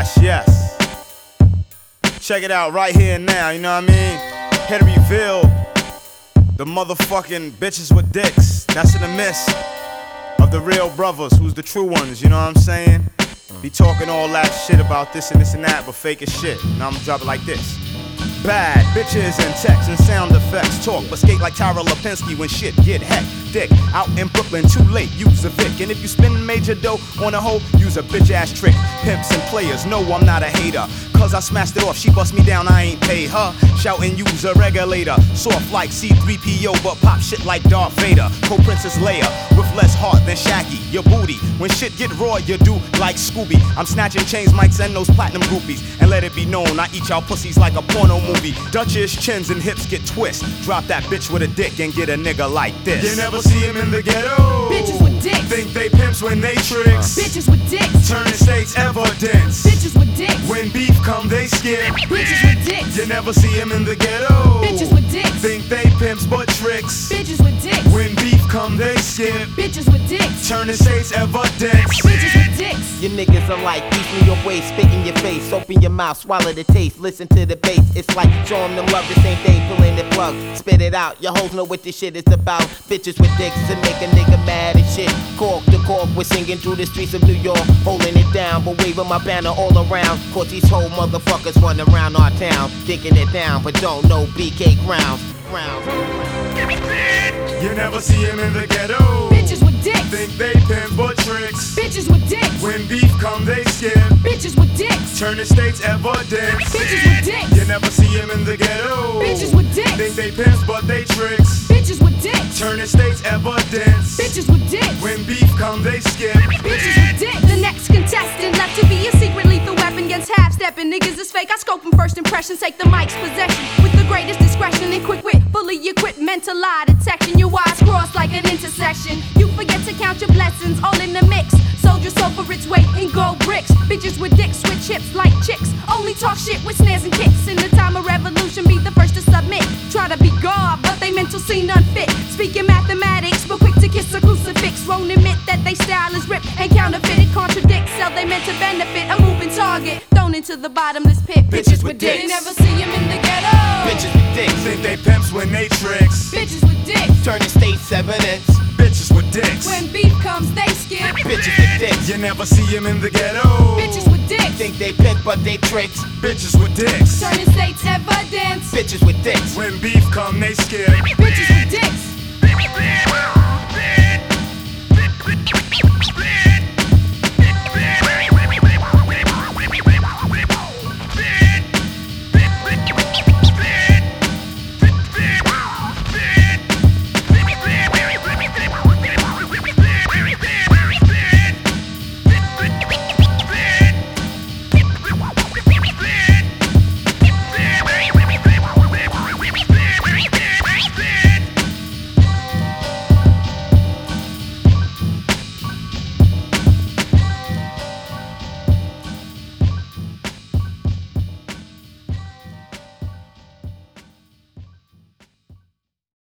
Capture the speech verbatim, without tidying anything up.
Yes, yes. Check it out right here and now, you know what I mean? Here to reveal the motherfucking bitches with dicks. That's in the midst of the real brothers, who's the true ones, you know what I'm saying? Be talking all that shit about this and this and that, but fake as shit. Now I'm gonna drop it like this. Bad bitches and text and sound effects talk, but skate like Tyra Lipinski when shit get hectic. Out in Brooklyn, too late, use a Vic. And if you spend major dough on a hoe, use a bitch ass trick. Pimps and players, no, I'm not a hater. Cause I smashed it off, she bust me down, I ain't pay her. Shouting, use a regulator. Soft like C three P O, but pop shit like Darth Vader. Co-Princess Leia, with less heart than Shaggy. Your booty, when shit get raw, you do like Scooby. I'm snatching chains, mics, and those platinum groupies. And let it be known, I eat y'all pussies like a porno movie. Dutchish chins and hips get twist. Drop that bitch with a dick and get a nigga like this. You never see him in the ghetto. Bitches with dicks. Think they pimps when they tricks. Bitches with dicks. Turning states evidence. Bitches with dicks. When beef come, they skip. Bitches with dicks. You never see him in the ghetto. Bitches with dicks. Think they pimps but tricks. Bitches with dicks. When beef come, they skip. Bitches with dicks. Turning states evidence. Bitches with dicks. You niggas are like East New York ways, spit in your face, open your mouth, swallow the taste, listen to the bass. It's like show 'em them love the same day, pulling the plug, spit it out. Your hoes know what this shit is about. Bitches with dicks to make a nigga mad and shit. Cork to cork, we're singing through the streets of New York, holding it down, but waving my banner all around. Cause these whole motherfuckers run around our town, kicking it down, but don't know B K grounds. Grounds. You never see him in the ghetto. Bitches with dicks. Think they pimps but tricks. Bitches with dicks. When beef come, they skip. Bitches with dicks. Turning states evidence. Bitches with dicks. You never see him in the ghetto. Bitches with dicks. Think they pimps but they tricks. Bitches with dicks. Turning states evidence. Bitches with dicks. When beef come, they skip. Bitches with dicks. The next contestant left to be a secret lethal weapon against half-stepping niggas is fake. I scope them first impressions, take the mic's possession with the greatest discretion and quick wit, fully equipped mental lie detection. Your eyes cross like an intersection. You forget to count your blessings, all in the mix. Sold your soul for its weight in gold bricks. Bitches with dicks switch hips like chicks. Only talk shit with snares and kicks. In the time of revolution, be the first to submit. Try to be God, but they mental seem unfit. Speaking mathematics, but quick to kiss a crucifix. Won't admit that they style is ripped and counterfeited. Contradicts, sell they meant to benefit. A moving target, thrown into the bottomless pit. Bitches with dicks. You never see them in the ghetto. Bitches with dicks. Think they pimps when they tricks. Bitches with dicks. Turning states evidence. Bitches with dicks. When beef comes, they skip. Bitches with dicks. You never see him in the ghetto. Bitches with dicks. Think they pimp but they tricks. Bitches with dicks. Turning states evidence. Bitches with dicks. When beef come, they skip. Bitches with dicks.